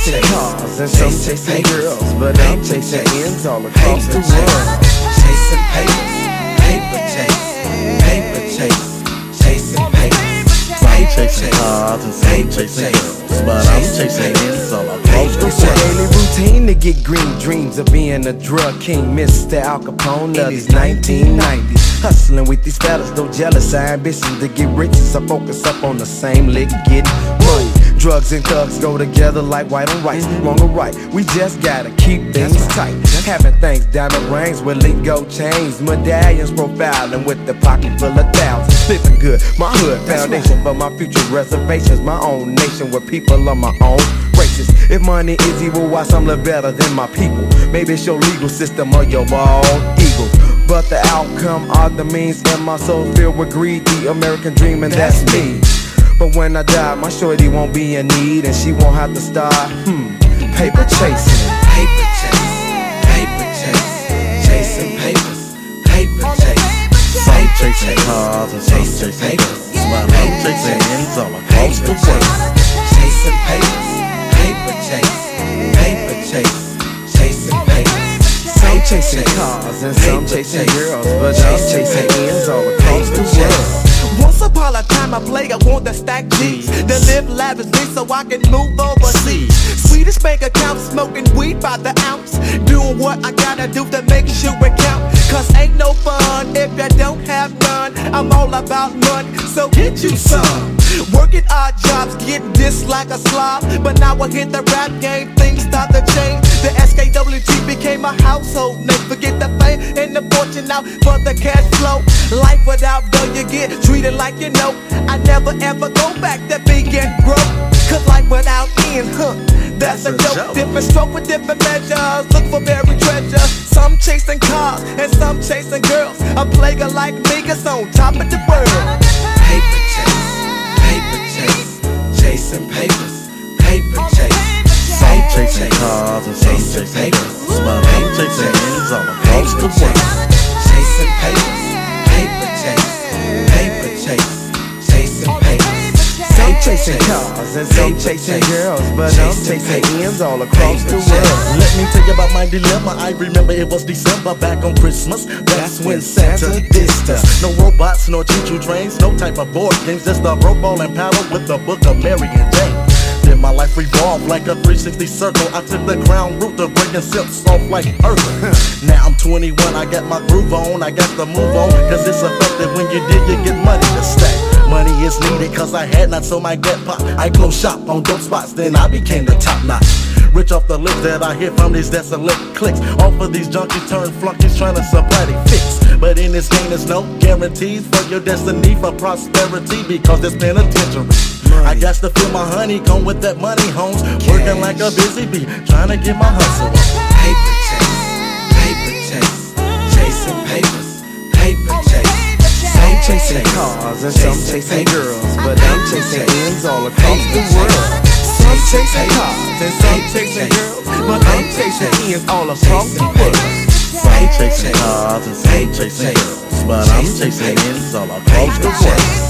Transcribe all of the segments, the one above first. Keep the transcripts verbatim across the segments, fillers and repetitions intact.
chasing cars and some chasing girls, but I'm chasing ends all across the world. Chasing papers, paper chase, paper chase, chasing papers. I'm chasing cars and some chasing girls, but I'm chasing ends all across the It's a world. daily routine to get green, dreams of being a drug king, Mister Al Capone of these nineteen nineties. Hustling with these fellas, no jealous, our ambition to get rich is I focus up on the same lick, getting money. Drugs and thugs go together like white on rice, wrong or right, we just gotta keep things tight. Having things, diamond rings with lingo chains, medallions profiling with the pocket full of thousands. Living good, my hood, foundation for my future reservations, my own nation with people of my own races. If money is evil, why some live better than my people? Maybe it's your legal system or your bald eagle, but the outcome are the means, and my soul filled with greed, the American dream, and that's me. But when I die, my shorty won't be in need, and she won't have to start, hmm, paper chasing. Paper chase, paper chase, chasing papers, paper chase. Some chasing cars and some chasing girls, but I'm chasing ends all across the world. Chasing papers, paper chase, paper chase, chasing papers. Some chasing cars and some chasing girls, but I'm chasing ends all across the world. Once upon a time I played, I want to stack G's, to live lavishly so I can move overseas. Swedish bank account, smoking weed by the ounce, doing what I gotta do to make sure it count. Cause ain't no fun if you don't have none. I'm all about money, so get you some. Working odd jobs, get this like a slob, but now I hit the rap game, things start to change. The S K W T became a household name. Forget the fame and the fortune now for the cash flow. Life without dough, you get treated like you know. I never ever go back to being broke. Cause life without end, huh? That's a joke. Different stroke with different measures. Look for buried treasure. Some chasing cars and some chasing girls. A player like me is on top of the world. Paper chase, paper chase, chasing papers, paper chase. Some chasing cars and some chasing girls, but I'm chasing ends all across the world. Chasing papers, paper chase, paper chase, chasing papers. Some chasing cars and some chasing girls, but I'm chasing ends all across the world. Let me tell you about my dilemma. I remember it was December back on Christmas. That's when Santa dissed us. No robots, no choo-choo trains, no type of board games, just a rope ball and paddle with the book of Mary and Jane. Then my life revolved like a three sixty circle. I took the crown route to breaking silks off like earth. Now I'm twenty-one, I got my groove on, I got to move on, cause it's effective when you dig, you get money to stack. Money is needed cause I had not, so my get pop. I closed shop on dope spots, then I became the top notch. Rich off the lips that I hear from these desolate clicks. All of these junkies turn flunkies trying to supply they fix. But in this game there's no guarantees for your destiny, for prosperity, because there's penitentiary. I got to feel my honeycomb with that money, homes. Working like a busy bee, trying to get my hustle on. Paper chase, paper chase, chasing papers, paper chase. Some chasing cars and some chasing girls, but I'm chasing ends all across the world. Some chasing cars and some chasing girls, but I'm chasing ends all across the world. Some chasing cars and some chasing girls, but I'm chasing ends all across the world.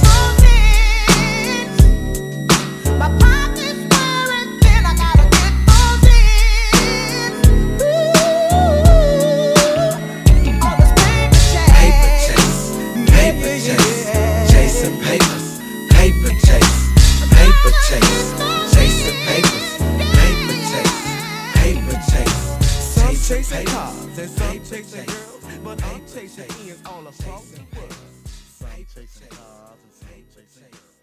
My pocket's wearing thin, I gotta get those in. Ooh, all this paper chase. Paper chase, paper chase, chasing papers, paper chase, paper chase, chasing papers, paper chase, paper chase, Some chasing chasing papers, cars and some chasing girls, but I'm chasing ends all across the world. Some chasing cars and some chasing girls.